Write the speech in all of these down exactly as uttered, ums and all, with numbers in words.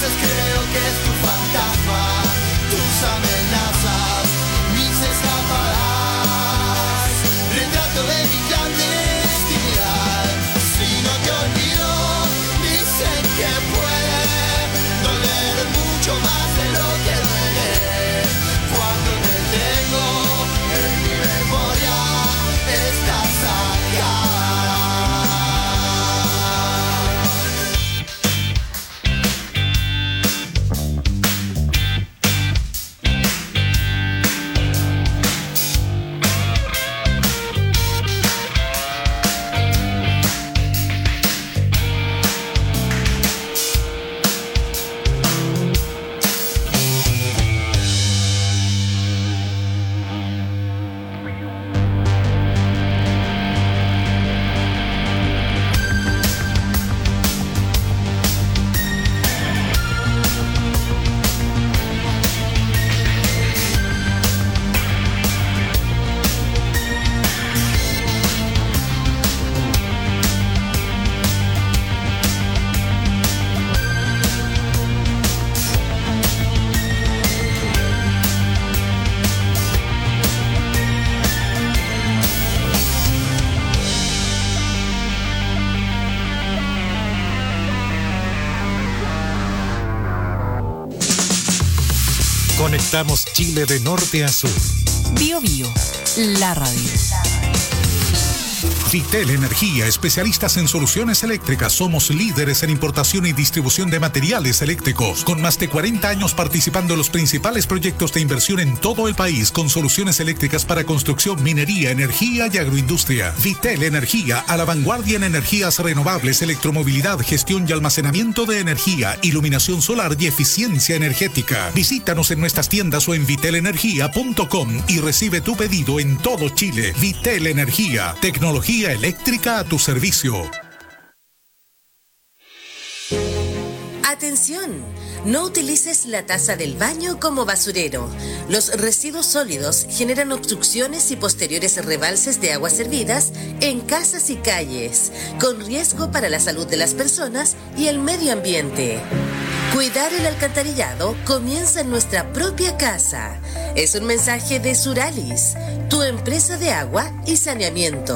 veces creo que es tu fantasma, tus amenazas, mis escapadas, retrato de mi clandestinidad. Si no te olvido, dicen que puede doler mucho más de lo que duele cuando te tengo en mi memoria. Estás acá. Conectamos Chile de norte a sur. Bio Bio, la radio. Vitel Energía, especialistas en soluciones eléctricas. Somos líderes en importación y distribución de materiales eléctricos, con más de cuarenta años participando en los principales proyectos de inversión en todo el país, con soluciones eléctricas para construcción, minería, energía y agroindustria. Vitel Energía, a la vanguardia en energías renovables, electromovilidad, gestión y almacenamiento de energía, iluminación solar y eficiencia energética. Visítanos en nuestras tiendas o en vitel energía punto com y recibe tu pedido en todo Chile. Vitel Energía, tecnología eléctrica a tu servicio. Atención, no utilices la taza del baño como basurero. Los residuos sólidos generan obstrucciones y posteriores rebalses de aguas servidas en casas y calles, con riesgo para la salud de las personas y el medio ambiente. Cuidar el alcantarillado comienza en nuestra propia casa. Es un mensaje de Suralis, tu empresa de agua y saneamiento.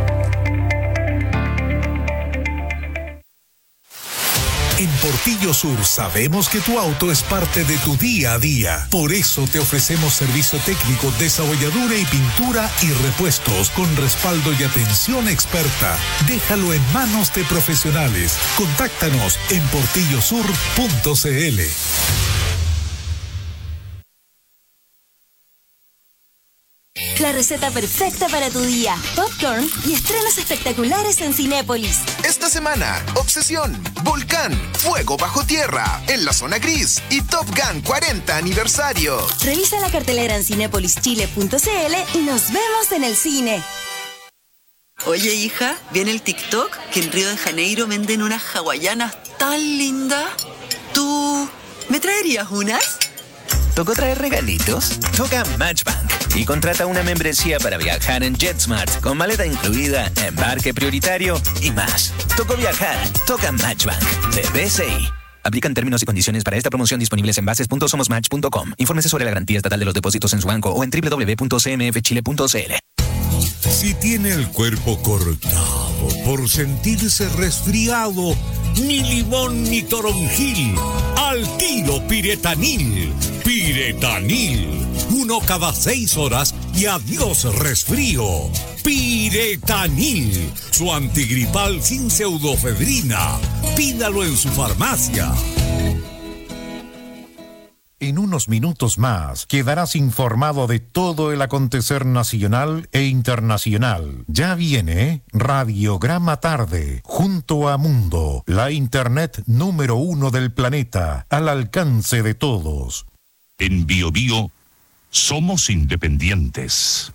En Portillo Sur sabemos que tu auto es parte de tu día a día. Por eso te ofrecemos servicio técnico, desabolladura y pintura y repuestos con respaldo y atención experta. Déjalo en manos de profesionales. Contáctanos en portillo sur punto c l. La receta perfecta para tu día. Popcorn y estrenos espectaculares en Cinépolis. Esta semana, Obsesión, Volcán, Fuego bajo tierra, En la zona gris y Top Gun cuarenta aniversario. Revisa la cartelera en cinépolis chile punto c l y nos vemos en el cine. Oye, hija, ¿viene el TikTok? Que en Río de Janeiro venden unas hawaianas tan lindas. ¿Tú me traerías unas? ¿Tocó traer regalitos? Toca Matchbank y contrata una membresía para viajar en JetSmart con maleta incluida, embarque prioritario y más. Tocó viajar. Toca Matchbank de B C I. Aplican términos y condiciones para esta promoción disponibles en bases punto somos match punto com. Infórmese sobre la garantía estatal de los depósitos en su banco o en doble u doble u doble u punto c m f chile punto c l. Si tiene el cuerpo cortado por sentirse resfriado, ni limón ni toronjil, al tiro Piretanil. Piretanil, uno cada seis horas y adiós resfrío. Piretanil, su antigripal sin pseudofedrina. Pídalo en su farmacia. En unos minutos más quedarás informado de todo el acontecer nacional e internacional. Ya viene Radiograma Tarde, junto a Mundo, la internet número uno del planeta, al alcance de todos. En Bio Bio somos independientes.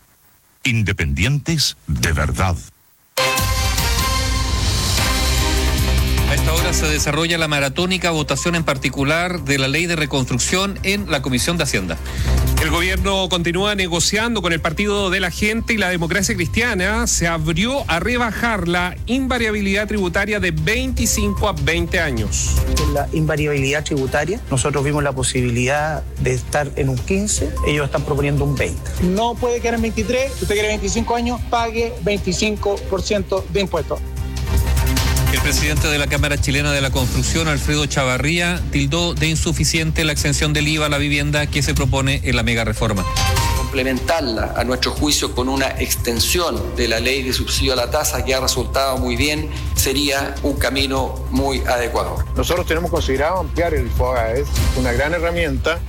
Independientes de verdad. A esta hora se desarrolla la maratónica votación en particular de la ley de reconstrucción en la Comisión de Hacienda. El gobierno continúa negociando con el Partido de la Gente y la Democracia Cristiana. Se abrió a rebajar la invariabilidad tributaria de veinticinco a veinte años. La invariabilidad tributaria, nosotros vimos la posibilidad de estar en un quince, ellos están proponiendo un veinte. No puede quedar en veintitrés, si usted quiere veinticinco años, pague veinticinco por ciento de impuestos. El presidente de la Cámara Chilena de la Construcción, Alfredo Chavarría, tildó de insuficiente la exención del I V A a la vivienda que se propone en la mega reforma. Complementarla, a nuestro juicio, con una extensión de la ley de subsidio a la tasa que ha resultado muy bien, sería un camino muy adecuado. Nosotros tenemos considerado ampliar el FOGA, es una gran herramienta.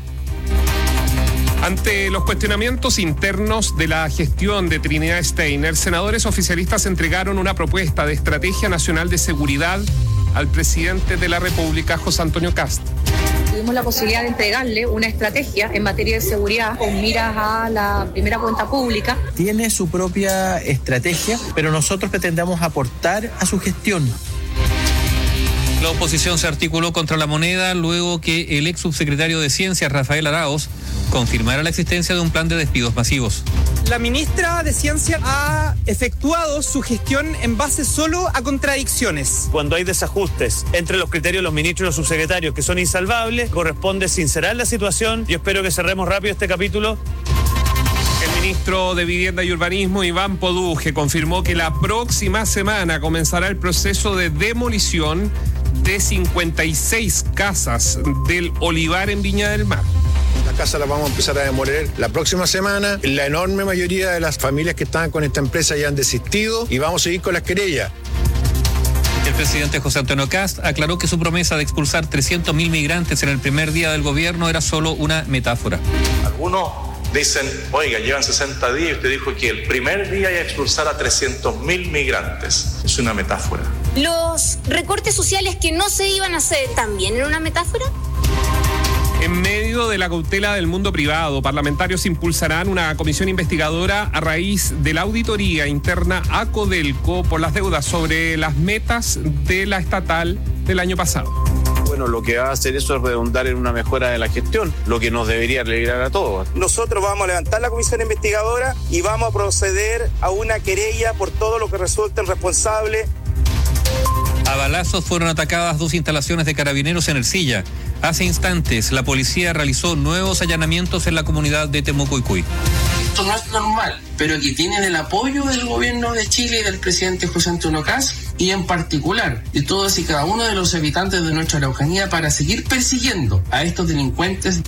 Ante los cuestionamientos internos de la gestión de Trinidad Steiner, senadores oficialistas entregaron una propuesta de estrategia nacional de seguridad al presidente de la República, José Antonio Kast. Tuvimos la posibilidad de entregarle una estrategia en materia de seguridad con miras a la primera cuenta pública. Tiene su propia estrategia, pero nosotros pretendemos aportar a su gestión. La oposición se articuló contra la moneda luego que el ex subsecretario de Ciencias, Rafael Arauz, confirmara la existencia de un plan de despidos masivos. La ministra de Ciencia ha efectuado su gestión en base solo a contradicciones. Cuando hay desajustes entre los criterios de los ministros y los subsecretarios que son insalvables, corresponde sincerar la situación. Yo espero que cerremos rápido este capítulo. El ministro de Vivienda y Urbanismo, Iván Poduje, confirmó que la próxima semana comenzará el proceso de demolición de cincuenta y seis casas del Olivar en Viña del Mar. Las casas las vamos a empezar a demoler la próxima semana. La enorme mayoría de las familias que estaban con esta empresa ya han desistido y vamos a seguir con las querellas. El presidente José Antonio Kast aclaró que su promesa de expulsar trescientos mil migrantes en el primer día del gobierno era solo una metáfora. Algunos dicen, oiga, llevan sesenta días y usted dijo que el primer día iba a expulsar a trescientos mil migrantes. Es una metáfora. ¿Los recortes sociales que no se iban a hacer también era una metáfora? En medio de la cautela del mundo privado, parlamentarios impulsarán una comisión investigadora a raíz de la auditoría interna a Codelco por las deudas sobre las metas de la estatal del año pasado. Bueno, lo que va a hacer eso es redundar en una mejora de la gestión, lo que nos debería alegrar a todos. Nosotros vamos a levantar la comisión investigadora y vamos a proceder a una querella por todo lo que resulte responsable. A balazos fueron atacadas dos instalaciones de carabineros en Ercilla. Hace instantes, la policía realizó nuevos allanamientos en la comunidad de Temuco-Icuy. Esto no es normal, pero que tienen el apoyo del gobierno de Chile y del presidente José Antonio Kast, y en particular de todos y cada uno de los habitantes de nuestra Araucanía, para seguir persiguiendo a estos delincuentes.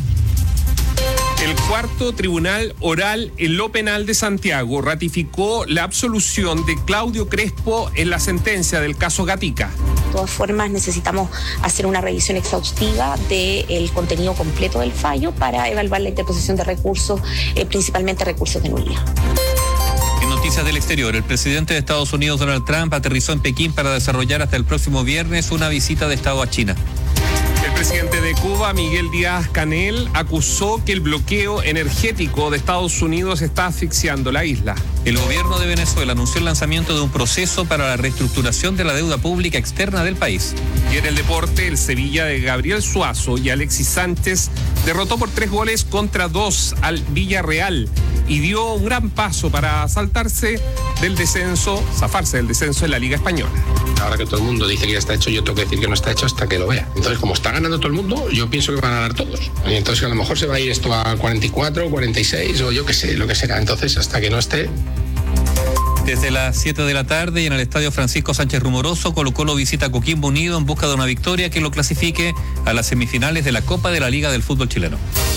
El cuarto tribunal oral en lo penal de Santiago ratificó la absolución de Claudio Crespo en la sentencia del caso Gatica. De todas formas, necesitamos hacer una revisión exhaustiva del contenido completo del fallo para evaluar la interposición de recursos, eh, principalmente recursos de nulidad. En noticias del exterior, el presidente de Estados Unidos, Donald Trump, aterrizó en Pekín para desarrollar hasta el próximo viernes una visita de Estado a China. El presidente de Cuba, Miguel Díaz-Canel, acusó que el bloqueo energético de Estados Unidos está asfixiando la isla. El gobierno de Venezuela anunció el lanzamiento de un proceso para la reestructuración de la deuda pública externa del país. Y en el deporte, el Sevilla de Gabriel Suazo y Alexis Sánchez derrotó por tres goles contra dos al Villarreal y dio un gran paso para saltarse del descenso, zafarse del descenso en la Liga Española. Ahora que todo el mundo dice que ya está hecho, yo tengo que decir que no está hecho hasta que lo vea. Entonces, como está ganando todo el mundo, yo pienso que van a ganar todos. Y entonces a lo mejor se va a ir esto a cuarenta y cuatro, cuarenta y seis o yo qué sé, lo que será. Entonces, hasta que no esté... Desde las siete de la tarde y en el estadio Francisco Sánchez Rumoroso, Colo-Colo visita a Coquimbo Unido en busca de una victoria que lo clasifique a las semifinales de la Copa de la Liga del Fútbol Chileno.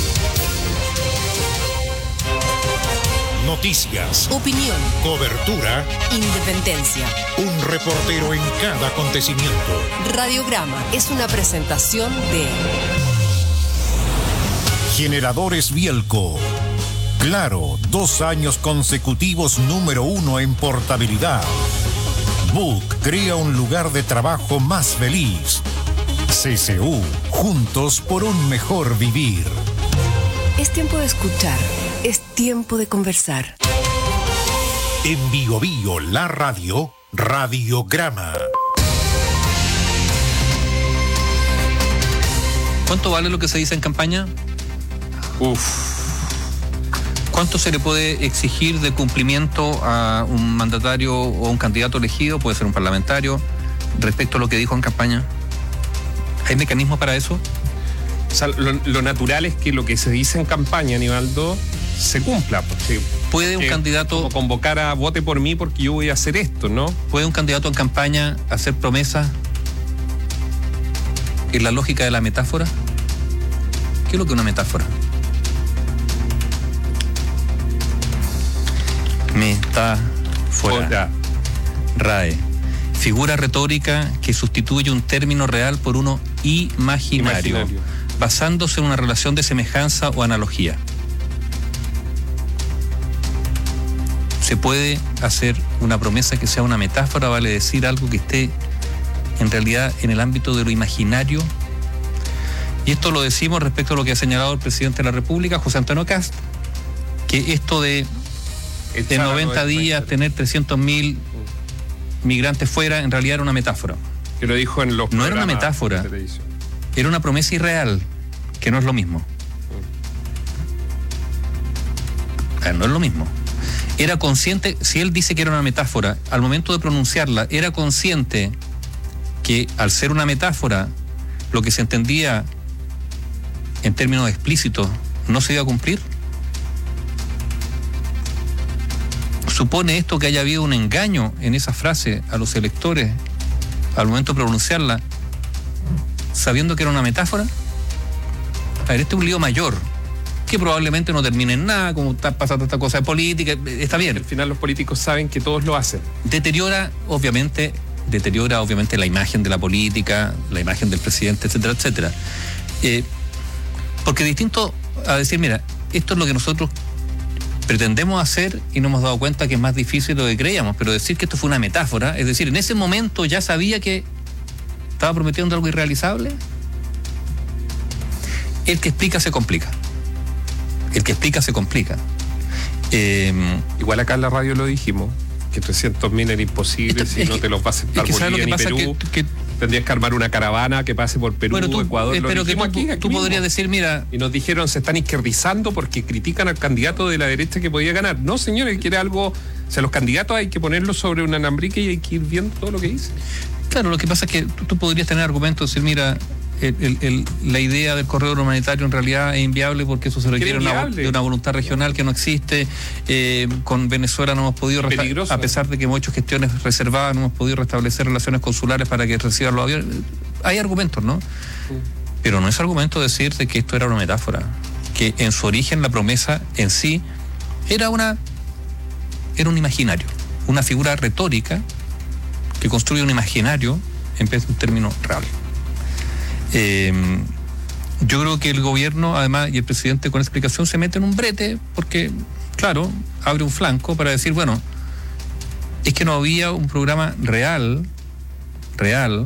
Noticias, opinión, cobertura, independencia. Un reportero en cada acontecimiento. Radiograma es una presentación de Generadores Bielco. Claro, dos años consecutivos número uno en portabilidad. Book crea un lugar de trabajo más feliz. C C U, juntos por un mejor vivir. Es tiempo de escuchar, es tiempo de conversar. En Bio Bio, la radio, Radiograma. ¿Cuánto vale lo que se dice en campaña? Uf. ¿Cuánto se le puede exigir de cumplimiento a un mandatario o un candidato elegido, puede ser un parlamentario, respecto a lo que dijo en campaña? ¿Hay mecanismos para eso? O sea, lo, lo natural es que lo que se dice en campaña, Aníbaldo, se cumpla. Porque, ¿Puede un candidato como convocar a vote por mí porque yo voy a hacer esto, ¿no? ¿Puede un candidato en campaña hacer promesas en la lógica de la metáfora? ¿Qué es lo que es una metáfora? Metáfora. R A E. Figura retórica que sustituye un término real por uno imaginario, imaginario, basándose en una relación de semejanza o analogía. Se puede hacer una promesa que sea una metáfora, vale decir algo que esté en realidad en el ámbito de lo imaginario. Y esto lo decimos respecto a lo que ha señalado el presidente de la República, José Antonio Kast, que esto de, de noventa días tener trescientos mil migrantes fuera, en realidad era una metáfora. Que lo dijo en los No era una metáfora, era una promesa irreal, que no es lo mismo. Ah, no es lo mismo. Era consciente, si él dice que era una metáfora, al momento de pronunciarla, era consciente que al ser una metáfora, lo que se entendía en términos explícitos no se iba a cumplir. ¿Supone esto que haya habido un engaño en esa frase a los electores al momento de pronunciarla, sabiendo que era una metáfora? A ver, este es un lío mayor, que probablemente no termine en nada, como está pasando esta cosa de política, está bien. Al final los políticos saben que todos lo hacen. Deteriora, obviamente, deteriora obviamente la imagen de la política, la imagen del presidente, etcétera, etcétera. Eh, porque distinto a decir, mira, esto es lo que nosotros pretendemos hacer y nos hemos dado cuenta que es más difícil de lo que creíamos, pero decir que esto fue una metáfora, es decir, en ese momento ya sabía que estaba prometiendo algo irrealizable. El que explica se complica. El que explica se complica. Eh, Igual acá en la radio lo dijimos, que trescientos mil era imposible, si no te los va a aceptar Bolivia ni Perú. Que, que, tendrías que armar una caravana que pase por Perú, bueno, tú, Ecuador. Pero que tú, aquí, aquí tú podrías decir, mira... Y nos dijeron, se están izquierdizando porque critican al candidato de la derecha que podía ganar. No, señores, quiere algo... O sea, los candidatos hay que ponerlos sobre un alambrique y hay que ir viendo todo lo que dice. Claro, lo que pasa es que tú, tú podrías tener argumentos, decir, mira... El, el, el, la idea del corredor humanitario en realidad es inviable porque eso se requiere una, de una voluntad regional que no existe. Eh, con Venezuela no hemos podido, resta- a pesar de que hemos hecho gestiones reservadas, no hemos podido restablecer relaciones consulares para que reciban los aviones. Hay argumentos, ¿no? Sí. Pero no es argumento decir de que esto era una metáfora, que en su origen la promesa en sí era una era un imaginario, una figura retórica que construye un imaginario en vez de un término real. Eh, yo creo que el gobierno, además, y el presidente con explicación se mete en un brete porque, claro, abre un flanco para decir, bueno, es que no había un programa real, real,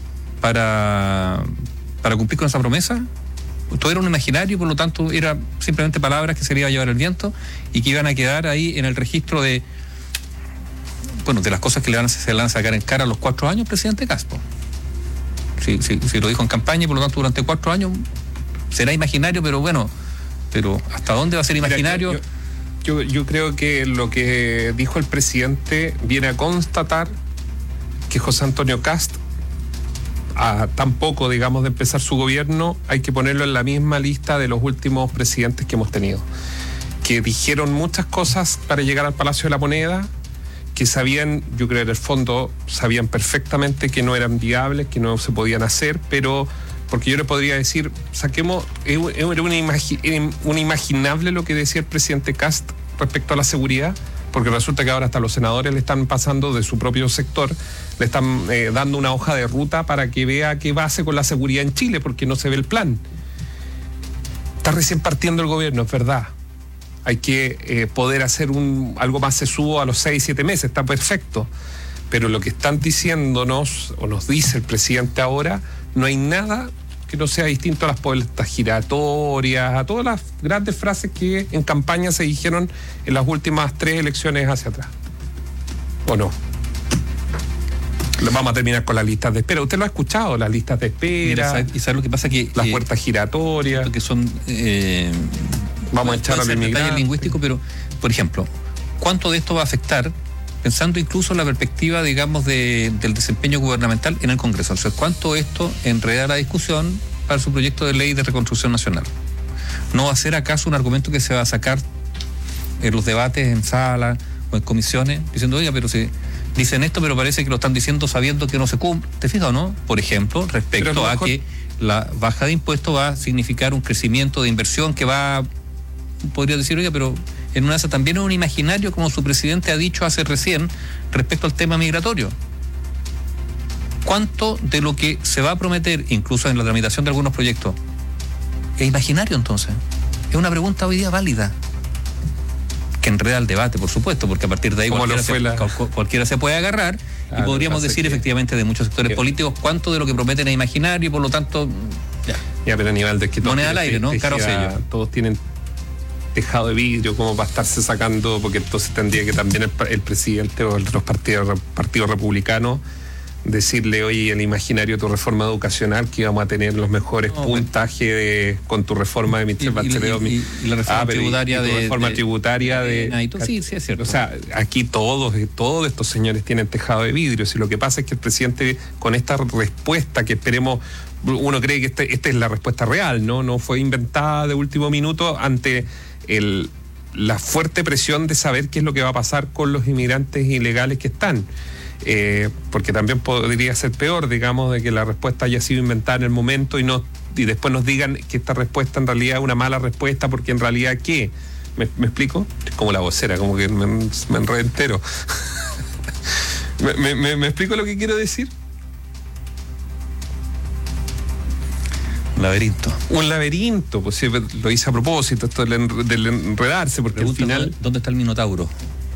para, para cumplir con esa promesa. Todo era un imaginario, por lo tanto, era simplemente palabras que se le iba a llevar el viento y que iban a quedar ahí en el registro de, bueno, de las cosas que le van, se le van a sacar en cara a los cuatro años, presidente Caspo. Si, si, si lo dijo en campaña y por lo tanto durante cuatro años será imaginario, pero bueno, pero ¿hasta dónde va a ser imaginario? Mira, yo, yo, yo creo que lo que dijo el presidente viene a constatar que José Antonio Kast, a tan poco, digamos, de empezar su gobierno, hay que ponerlo en la misma lista de los últimos presidentes que hemos tenido, que dijeron muchas cosas para llegar al Palacio de la Moneda, que sabían, yo creo en el fondo, sabían perfectamente que no eran viables, que no se podían hacer, pero porque yo le podría decir, saquemos, era un, imagi, un imaginable lo que decía el presidente Kast respecto a la seguridad, porque resulta que ahora hasta los senadores le están pasando de su propio sector, le están eh, dando una hoja de ruta para que vea qué va a hacer con la seguridad en Chile, porque no se ve el plan. Está recién partiendo el gobierno, es verdad. Hay que eh, poder hacer un algo más sesudo a los seis, siete meses, está perfecto. Pero lo que están diciéndonos, o nos dice el presidente ahora, no hay nada que no sea distinto a las puertas giratorias, a todas las grandes frases que en campaña se dijeron en las últimas tres elecciones hacia atrás. ¿O no? Vamos a terminar con las listas de espera. Usted lo ha escuchado, las listas de espera. Mira, ¿y sabe lo que pasa? Que las eh, puertas giratorias. Que son... Eh, Vamos a echar al inmigrante. lingüístico, pero, por ejemplo, ¿cuánto de esto va a afectar, pensando incluso en la perspectiva, digamos, de, del desempeño gubernamental en el Congreso? O sea, ¿cuánto esto enreda la discusión para su proyecto de ley de reconstrucción nacional? ¿No va a ser acaso un argumento que se va a sacar en los debates en sala o en comisiones, diciendo, oiga, pero si dicen esto, pero parece que lo están diciendo sabiendo que no se cumple? ¿Te fijas o no? Por ejemplo, respecto a que la baja de impuestos va a significar un crecimiento de inversión que va, podría decir, oiga, pero en una esa también es un imaginario, como su presidente ha dicho hace recién, respecto al tema migratorio. ¿Cuánto de lo que se va a prometer, incluso en la tramitación de algunos proyectos, es imaginario entonces? Es una pregunta hoy día válida, que enreda el debate, por supuesto, porque a partir de ahí cualquiera se, la... cualquiera se puede agarrar, claro, y podríamos decir que... efectivamente de muchos sectores que... políticos cuánto de lo que prometen es imaginario y por lo tanto ya, ya pero Aníbal, es que moneda al aire, ¿no? Caro sello. Todos tienen tejado de vidrio como para estarse sacando, porque entonces tendría que también el, el presidente o el de los partidos partidos republicanos decirle, oye, el imaginario de tu reforma educacional, que íbamos a tener los mejores no, puntajes de, con tu reforma de Michelle Bachelet. Y, y, y, y la reforma ah, tributaria y, y de... reforma de, tributaria de... de, de sí, sí, es cierto. O sea, aquí todos, todos estos señores tienen tejado de vidrio. Si lo que pasa es que el presidente, con esta respuesta que esperemos, uno cree que este, esta es la respuesta real, ¿no? No fue inventada de último minuto ante el, la fuerte presión de saber qué es lo que va a pasar con los inmigrantes ilegales que están. Eh, porque también podría ser peor, digamos, de que la respuesta haya sido inventada en el momento y no y después nos digan que esta respuesta en realidad es una mala respuesta, porque en realidad ¿qué? ¿Me, me explico? Es como la vocera, como que me, me enredé entero. ¿Me, me, me, ¿Me explico lo que quiero decir? Un laberinto. Un laberinto, pues sí, lo hice a propósito, esto del, del enredarse, porque Pregunta, al final... ¿dónde, ¿Dónde está el Minotauro?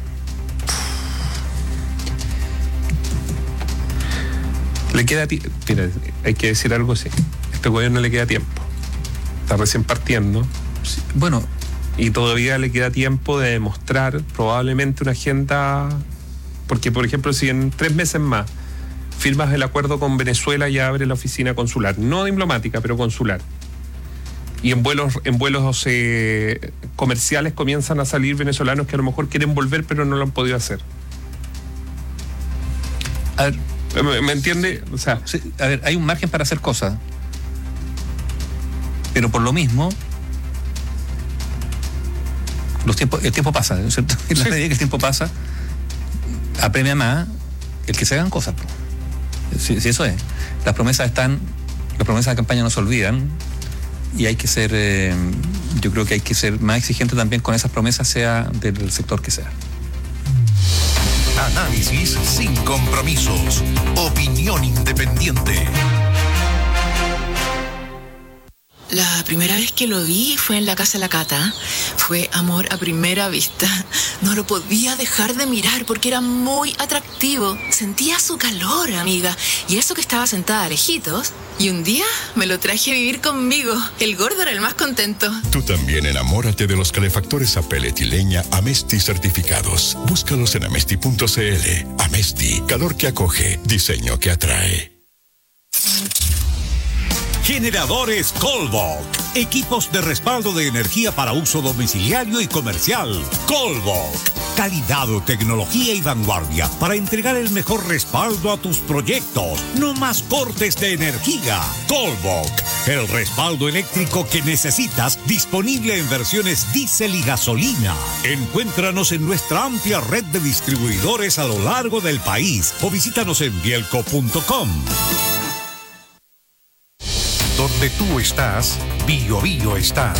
Le queda tiempo. Mira, hay que decir algo así. A este gobierno le queda tiempo. Está recién partiendo. Sí, bueno. Y todavía le queda tiempo de demostrar probablemente una agenda. Porque, por ejemplo, si en tres meses más firmas el acuerdo con Venezuela y abre la oficina consular, no diplomática, pero consular, y en vuelos, en vuelos eh, comerciales comienzan a salir venezolanos que a lo mejor quieren volver, pero no lo han podido hacer. A ver, ¿Me, me entiende? O sea, sí, a ver, hay un margen para hacer cosas, pero por lo mismo los tiempos, el tiempo pasa, ¿no es cierto? Y la medida que el tiempo pasa, apremia más el que se hagan cosas. Si, si eso es, las promesas están, las promesas de campaña no se olvidan, y hay que ser, eh, yo creo que hay que ser más exigente también con esas promesas, sea del sector que sea. Análisis sin compromisos. Opinión independiente. La primera vez que lo vi fue en la casa de la Cata. Fue amor a primera vista. No lo podía dejar de mirar porque era muy atractivo. Sentía su calor, amiga. Y eso que estaba sentada a lejitos. Y un día me lo traje a vivir conmigo. El gordo era el más contento. Tú también enamórate de los calefactores a pellet y leña Amesti certificados. Búscalos en amesti punto cl. Amesti, calor que acoge, diseño que atrae. Generadores Colvoc. Equipos de respaldo de energía para uso domiciliario y comercial. Colvoc. Calidad, tecnología y vanguardia para entregar el mejor respaldo a tus proyectos. No más cortes de energía. Colvoc. El respaldo eléctrico que necesitas, disponible en versiones diésel y gasolina. Encuéntranos en nuestra amplia red de distribuidores a lo largo del país o visítanos en bielco punto com. Donde tú estás, Bio Bio está.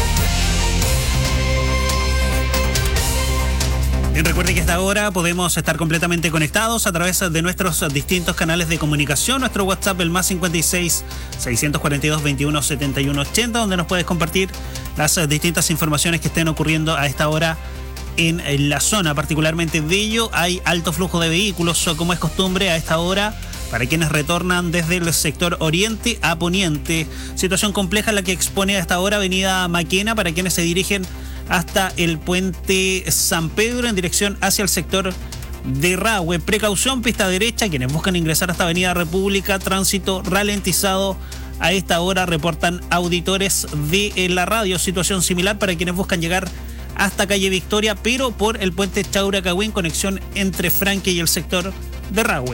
Y recuerde que a esta hora podemos estar completamente conectados a través de nuestros distintos canales de comunicación. Nuestro WhatsApp, el más cincuenta y seis, seiscientos cuarenta y dos, veintiuno, setenta y uno, ochenta, donde nos puedes compartir las distintas informaciones que estén ocurriendo a esta hora en la zona. Particularmente de ello, hay alto flujo de vehículos, como es costumbre a esta hora, para quienes retornan desde el sector oriente a poniente. Situación compleja la que expone a esta hora Avenida Maquena para quienes se dirigen hasta el puente San Pedro en dirección hacia el sector de Rahue. Precaución, pista derecha, quienes buscan ingresar hasta Avenida República, tránsito ralentizado. A esta hora reportan auditores de la radio. Situación similar para quienes buscan llegar hasta calle Victoria, pero por el puente Chauracagüín, conexión entre Franque y el sector de Rahue.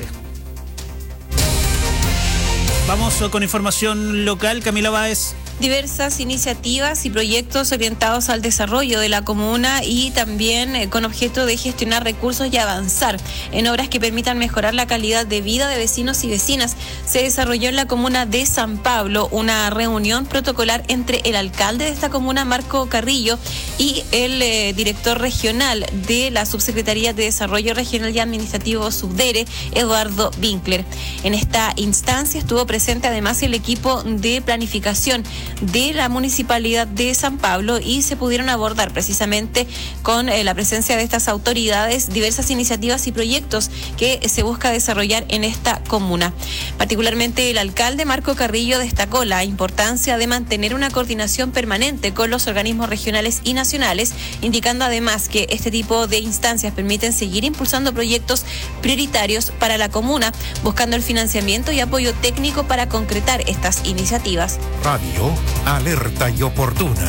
Vamos con información local. Camila Báez. Diversas iniciativas y proyectos orientados al desarrollo de la comuna y también eh, con objeto de gestionar recursos y avanzar en obras que permitan mejorar la calidad de vida de vecinos y vecinas. Se desarrolló en la comuna de San Pablo una reunión protocolar entre el alcalde de esta comuna, Marco Carrillo, y el eh, director regional de la Subsecretaría de Desarrollo Regional y Administrativo Subdere, Eduardo Winkler. En esta instancia estuvo presente además el equipo de planificación de la Municipalidad de San Pablo y se pudieron abordar precisamente con eh, la presencia de estas autoridades diversas iniciativas y proyectos que se busca desarrollar en esta comuna. Particularmente el alcalde Marco Carrillo destacó la importancia de mantener una coordinación permanente con los organismos regionales y nacionales, indicando además que este tipo de instancias permiten seguir impulsando proyectos prioritarios para la comuna, buscando el financiamiento y apoyo técnico para concretar estas iniciativas. Radio alerta y oportuna.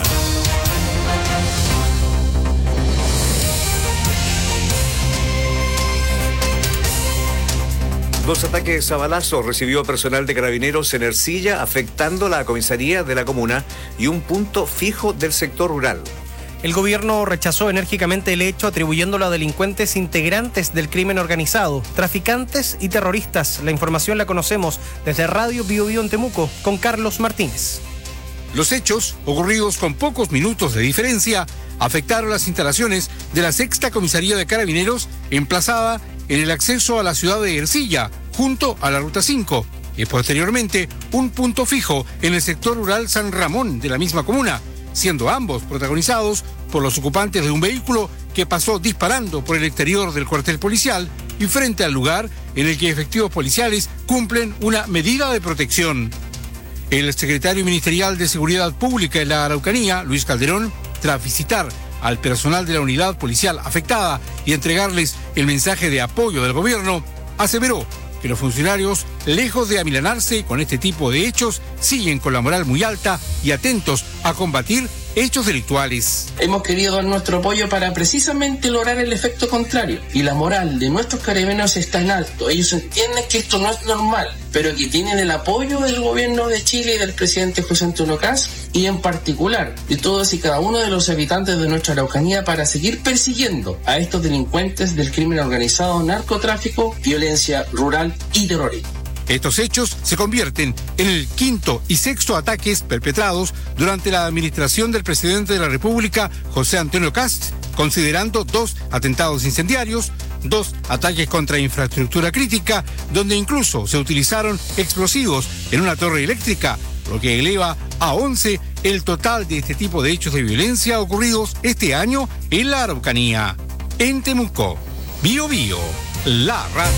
Dos ataques a balazo recibió personal de Carabineros en Ercilla, afectando la comisaría de la comuna y un punto fijo del sector rural. El gobierno rechazó enérgicamente el hecho, atribuyéndolo a delincuentes integrantes del crimen organizado, traficantes y terroristas. La información la conocemos desde Radio Bio Bio en Temuco, con Carlos Martínez. Los hechos, ocurridos con pocos minutos de diferencia, afectaron las instalaciones de la sexta comisaría de Carabineros, emplazada en el acceso a la ciudad de Ercilla, junto a la Ruta cinco, y posteriormente un punto fijo en el sector rural San Ramón de la misma comuna, siendo ambos protagonizados por los ocupantes de un vehículo que pasó disparando por el exterior del cuartel policial y frente al lugar en el que efectivos policiales cumplen una medida de protección. El secretario ministerial de Seguridad Pública en la Araucanía, Luis Calderón, tras visitar al personal de la unidad policial afectada y entregarles el mensaje de apoyo del gobierno, aseveró que los funcionarios, lejos de amilanarse con este tipo de hechos, siguen con la moral muy alta y atentos a combatir hechos delictuales. Hemos querido dar nuestro apoyo para precisamente lograr el efecto contrario. Y la moral de nuestros carabineros está en alto. Ellos entienden que esto no es normal, pero que tienen el apoyo del gobierno de Chile y del presidente José Antonio Kast, y en particular de todos y cada uno de los habitantes de nuestra Araucanía, para seguir persiguiendo a estos delincuentes del crimen organizado, narcotráfico, violencia rural y terrorismo. Estos hechos se convierten en el quinto y sexto ataques perpetrados durante la administración del presidente de la República, José Antonio Kast, considerando dos atentados incendiarios, dos ataques contra infraestructura crítica, donde incluso se utilizaron explosivos en una torre eléctrica, lo que eleva a once el total de este tipo de hechos de violencia ocurridos este año en la Araucanía. En Temuco, Bio Bio, la radio.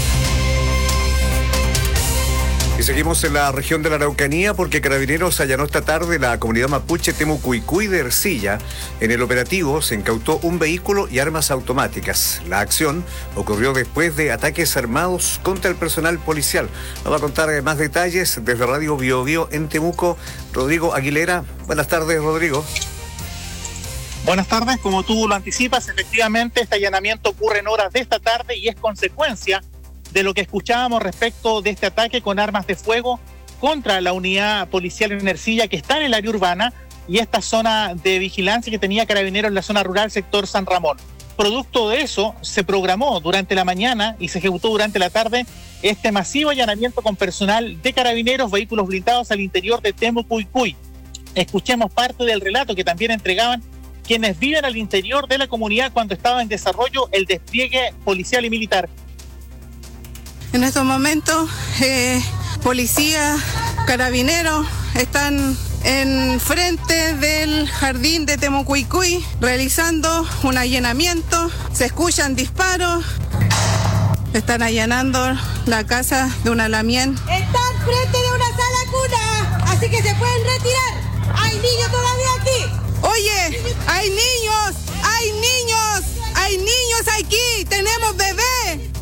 Y seguimos en la región de la Araucanía porque Carabineros allanó esta tarde la comunidad mapuche Temucuicuy de Ercilla. En el operativo se incautó un vehículo y armas automáticas. La acción ocurrió después de ataques armados contra el personal policial. Vamos a contar más detalles desde Radio Bio Bio en Temuco. Rodrigo Aguilera. Buenas tardes, Rodrigo. Buenas tardes. Como tú lo anticipas, efectivamente este allanamiento ocurre en horas de esta tarde y es consecuencia de lo que escuchábamos respecto de este ataque con armas de fuego contra la unidad policial en Ercilla, que está en el área urbana, y esta zona de vigilancia que tenía Carabineros en la zona rural, sector San Ramón. Producto de eso, se programó durante la mañana y se ejecutó durante la tarde este masivo allanamiento con personal de Carabineros, vehículos blindados al interior de Temucuicuy. Escuchemos parte del relato que también entregaban quienes viven al interior de la comunidad cuando estaba en desarrollo el despliegue policial y militar. En estos momentos, eh, policía, carabineros están en frente del jardín de Temucuicuy realizando un allanamiento. Se escuchan disparos. Están allanando la casa de una lamien. Están frente de una sala cuna, así que se pueden retirar. Hay niños todavía aquí. Oye, hay niños, hay niños, hay niños aquí. Tenemos bebés.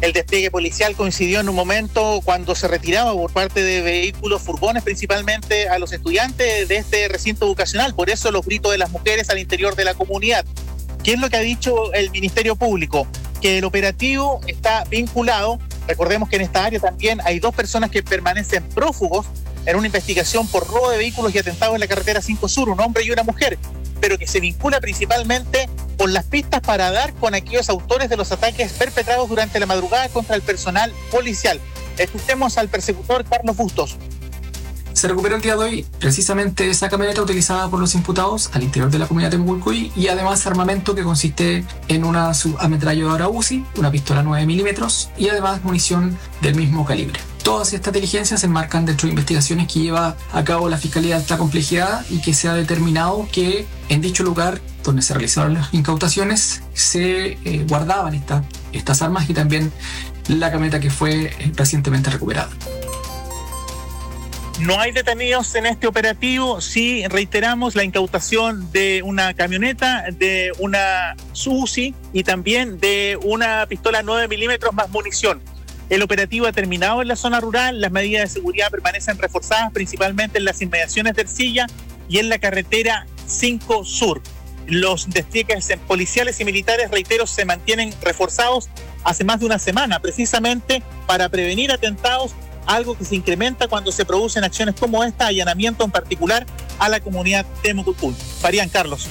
El despliegue policial coincidió en un momento cuando se retiraba por parte de vehículos, furgones principalmente, a los estudiantes de este recinto educacional. Por eso los gritos de las mujeres al interior de la comunidad. ¿Qué es lo que ha dicho el Ministerio Público? Que el operativo está vinculado. Recordemos que en esta área también hay dos personas que permanecen prófugos en una investigación por robo de vehículos y atentados en la carretera cinco Sur, un hombre y una mujer, pero que se vincula principalmente con las pistas para dar con aquellos autores de los ataques perpetrados durante la madrugada contra el personal policial. Escuchemos al persecutor Carlos Bustos. Se recuperó el día de hoy precisamente esa camioneta utilizada por los imputados al interior de la comunidad de Temucuicui y además armamento que consiste en una subametralladora U Z I, una pistola nueve milímetros y además munición del mismo calibre. Todas estas diligencias se enmarcan dentro de investigaciones que lleva a cabo la Fiscalía de Alta Complejidad y que se ha determinado que en dicho lugar donde se realizaron las incautaciones se eh, guardaban esta, estas armas y también la camioneta que fue eh, recientemente recuperada. No hay detenidos en este operativo, sí reiteramos la incautación de una camioneta, de una U Z I y también de una pistola nueve milímetros más munición. El operativo ha terminado en la zona rural, las medidas de seguridad permanecen reforzadas principalmente en las inmediaciones de Ercilla y en la carretera cinco Sur. Los despliegues policiales y militares, reitero, se mantienen reforzados hace más de una semana, precisamente para prevenir atentados, algo que se incrementa cuando se producen acciones como esta, allanamiento en particular a la comunidad de Temucuicui. Farían, Carlos.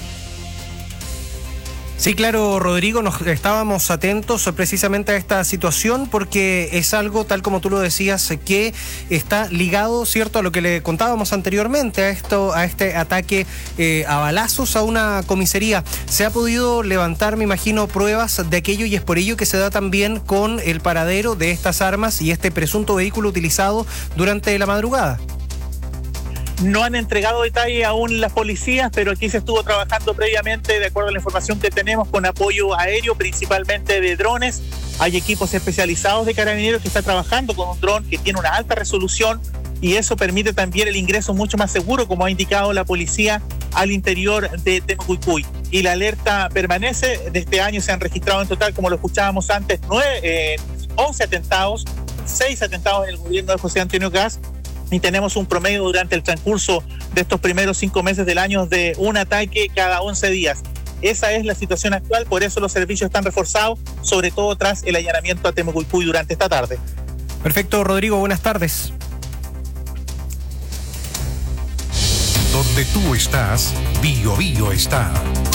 Sí, claro, Rodrigo, nos estábamos atentos precisamente a esta situación porque es algo, tal como tú lo decías, que está ligado, ¿cierto?, a lo que le contábamos anteriormente, a esto, a este ataque eh, a balazos a una comisaría. Se ha podido levantar, me imagino, pruebas de aquello y es por ello que se da también con el paradero de estas armas y este presunto vehículo utilizado durante la madrugada. No han entregado detalles aún las policías, pero aquí se estuvo trabajando previamente, de acuerdo a la información que tenemos, con apoyo aéreo, principalmente de drones. Hay equipos especializados de carabineros que están trabajando con un dron que tiene una alta resolución y eso permite también el ingreso mucho más seguro, como ha indicado la policía, al interior de Temucuicui. Y la alerta permanece. De este año se han registrado en total, como lo escuchábamos antes, nueve, eh, once atentados, seis atentados en el gobierno de José Antonio Kast. Y tenemos un promedio durante el transcurso de estos primeros cinco meses del año de un ataque cada once días. Esa es la situación actual, por eso los servicios están reforzados, sobre todo tras el allanamiento a Temucuicui durante esta tarde. Perfecto, Rodrigo, buenas tardes. Donde tú estás, Bio Bio está.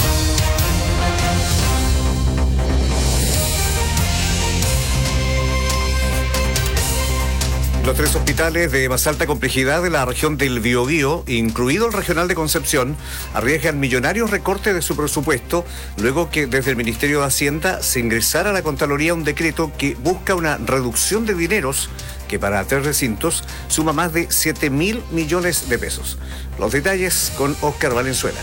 Los tres hospitales de más alta complejidad de la región del Biobío, incluido el regional de Concepción, arriesgan millonarios recortes de su presupuesto luego que desde el Ministerio de Hacienda se ingresara a la Contraloría un decreto que busca una reducción de dineros que para tres recintos suma más de siete mil millones de pesos. Los detalles con Óscar Valenzuela.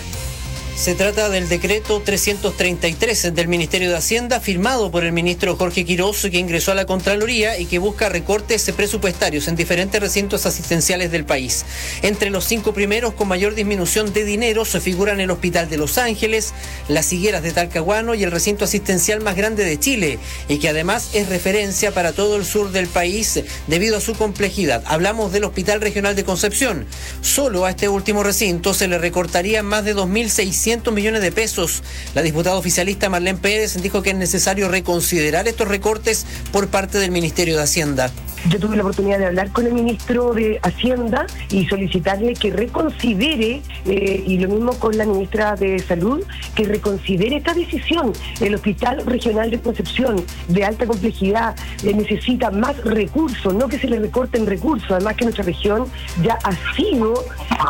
Se trata del decreto trescientos treinta y tres del Ministerio de Hacienda, firmado por el ministro Jorge Quiroz, que ingresó a la Contraloría y que busca recortes presupuestarios en diferentes recintos asistenciales del país. Entre los cinco primeros con mayor disminución de dinero se figuran el Hospital de Los Ángeles, las Higueras de Talcahuano y el recinto asistencial más grande de Chile, y que además es referencia para todo el sur del país debido a su complejidad. Hablamos del Hospital Regional de Concepción. Solo a este último recinto se le recortaría más de dos mil seiscientos millones de pesos. La diputada oficialista Marlene Pérez dijo que es necesario reconsiderar estos recortes por parte del Ministerio de Hacienda. Yo tuve la oportunidad de hablar con el ministro de Hacienda y solicitarle que reconsidere, eh, y lo mismo con la ministra de Salud, que reconsidere esta decisión. El Hospital Regional de Concepción, de alta complejidad, eh, necesita más recursos, no que se le recorten recursos, además que nuestra región ya ha sido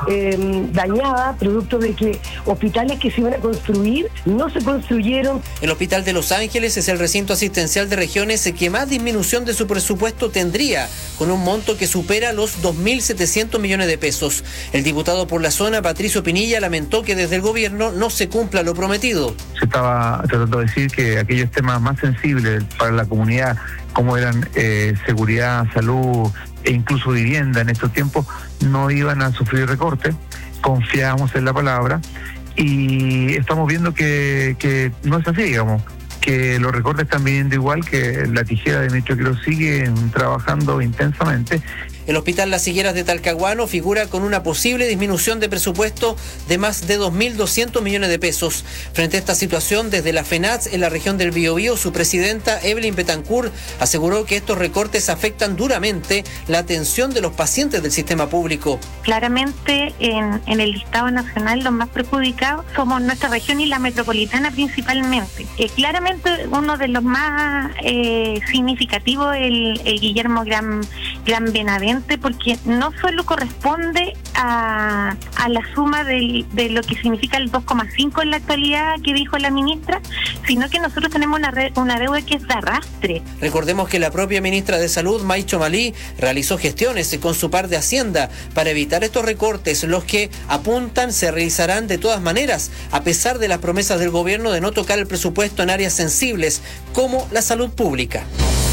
eh, dañada, producto de que hospitales que se iban a construir no se construyeron. El Hospital de Los Ángeles es el recinto asistencial de regiones que más disminución de su presupuesto tendría, con un monto que supera los dos mil setecientos millones de pesos. El diputado por la zona, Patricio Pinilla, lamentó que desde el gobierno no se cumpla lo prometido. Se estaba tratando de decir que aquellos temas más sensibles para la comunidad, como eran eh, seguridad, salud e incluso vivienda en estos tiempos, no iban a sufrir recortes. Confiábamos en la palabra y estamos viendo que, que no es así, digamos. que los recortes están viniendo igual, que la tijera de Ministro Quiroz sigue trabajando intensamente. El Hospital Las Higueras de Talcahuano figura con una posible disminución de presupuesto de más de dos mil doscientos millones de pesos. Frente a esta situación, desde la FENATS en la región del Biobío, su presidenta Evelyn Betancourt aseguró que estos recortes afectan duramente la atención de los pacientes del sistema público. Claramente en, en el listado nacional los más perjudicados somos nuestra región y la metropolitana principalmente. Eh, claramente uno de los más eh, significativos es el, el Guillermo Gran, Gran Benavente, porque no solo corresponde a, a la suma de, de lo que significa el dos coma cinco en la actualidad que dijo la ministra, sino que nosotros tenemos una, re, una deuda que es de arrastre. Recordemos que la propia ministra de Salud, Maicho Malí, realizó gestiones con su par de Hacienda para evitar estos recortes, los que apuntan se realizarán de todas maneras, a pesar de las promesas del gobierno de no tocar el presupuesto en áreas sensibles como la salud pública.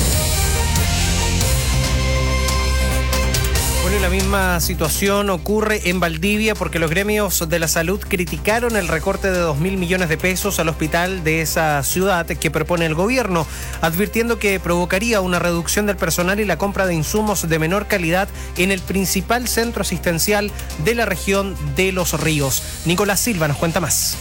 Bueno, la misma situación ocurre en Valdivia porque los gremios de la salud criticaron el recorte de dos mil millones de pesos al hospital de esa ciudad que propone el gobierno, advirtiendo que provocaría una reducción del personal y la compra de insumos de menor calidad en el principal centro asistencial de la región de Los Ríos. Nicolás Silva nos cuenta más.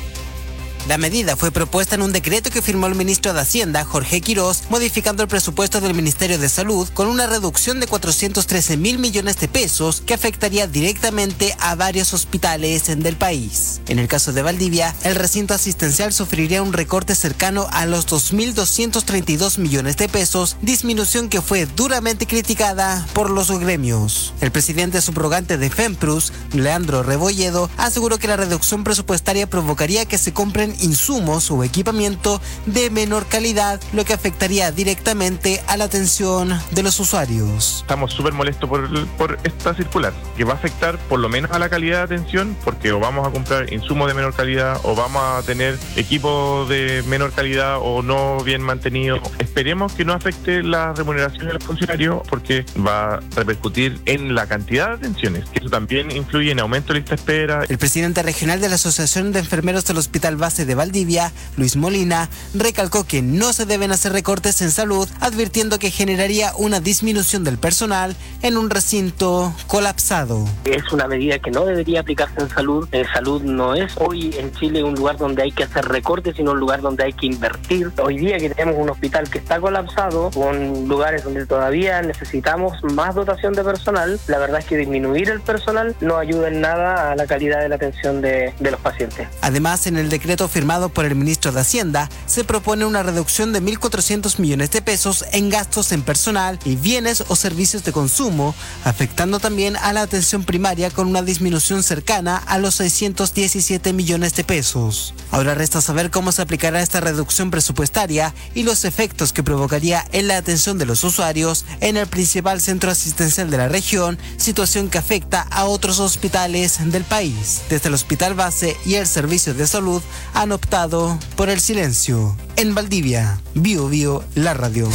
La medida fue propuesta en un decreto que firmó el ministro de Hacienda, Jorge Quiroz, modificando el presupuesto del Ministerio de Salud con una reducción de cuatrocientos trece mil millones de pesos que afectaría directamente a varios hospitales del país. En el caso de Valdivia, el recinto asistencial sufriría un recorte cercano a los dos mil doscientos treinta y dos millones de pesos, disminución que fue duramente criticada por los gremios. El presidente subrogante de FEMPRUS, Leandro Rebolledo, aseguró que la reducción presupuestaria provocaría que se compren insumos o equipamiento de menor calidad, lo que afectaría directamente a la atención de los usuarios. Estamos súper molestos por, por esta circular, que va a afectar por lo menos a la calidad de atención, porque o vamos a comprar insumos de menor calidad o vamos a tener equipos de menor calidad o no bien mantenidos. Esperemos que no afecte la remuneración de los funcionarios, porque va a repercutir en la cantidad de atenciones, que eso también influye en aumento de lista de espera. El presidente regional de la Asociación de Enfermeros del Hospital Base de Valdivia, Luis Molina, recalcó que no se deben hacer recortes en salud, advirtiendo que generaría una disminución del personal en un recinto colapsado. Es una medida que no debería aplicarse en salud. En salud no es hoy en Chile un lugar donde hay que hacer recortes, sino un lugar donde hay que invertir. Hoy día que tenemos un hospital que está colapsado, con lugares donde todavía necesitamos más dotación de personal, la verdad es que disminuir el personal no ayuda en nada a la calidad de la atención de, de los pacientes. Además, en el decreto firmado por el ministro de Hacienda, se propone una reducción de mil cuatrocientos millones de pesos en gastos en personal y bienes o servicios de consumo, afectando también a la atención primaria con una disminución cercana a los seiscientos diecisiete millones de pesos. Ahora resta saber cómo se aplicará esta reducción presupuestaria y los efectos que provocaría en la atención de los usuarios en el principal centro asistencial de la región, situación que afecta a otros hospitales del país. Desde el Hospital Base y el Servicio de Salud han optado por el silencio. En Valdivia, Bio Bio, la radio.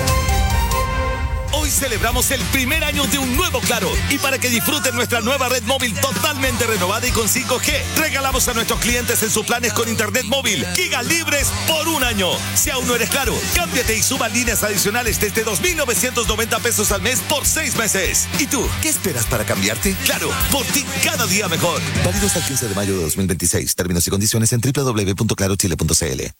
Hoy celebramos el primer año de un nuevo Claro y para que disfruten nuestra nueva red móvil totalmente renovada y con cinco G, regalamos a nuestros clientes en sus planes con internet móvil gigas libres por un año. Si aún no eres Claro, cámbiate y suma líneas adicionales desde dos mil novecientos noventa pesos al mes por seis meses. ¿Y tú, qué esperas para cambiarte? Claro, por ti cada día mejor. Válido hasta el quince de mayo de dos mil veintiséis. Términos y condiciones en doble u doble u doble u punto claro chile punto c l.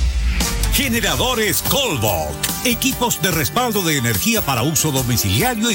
Generadores Colbach, equipos de respaldo de energía para uso domiciliario y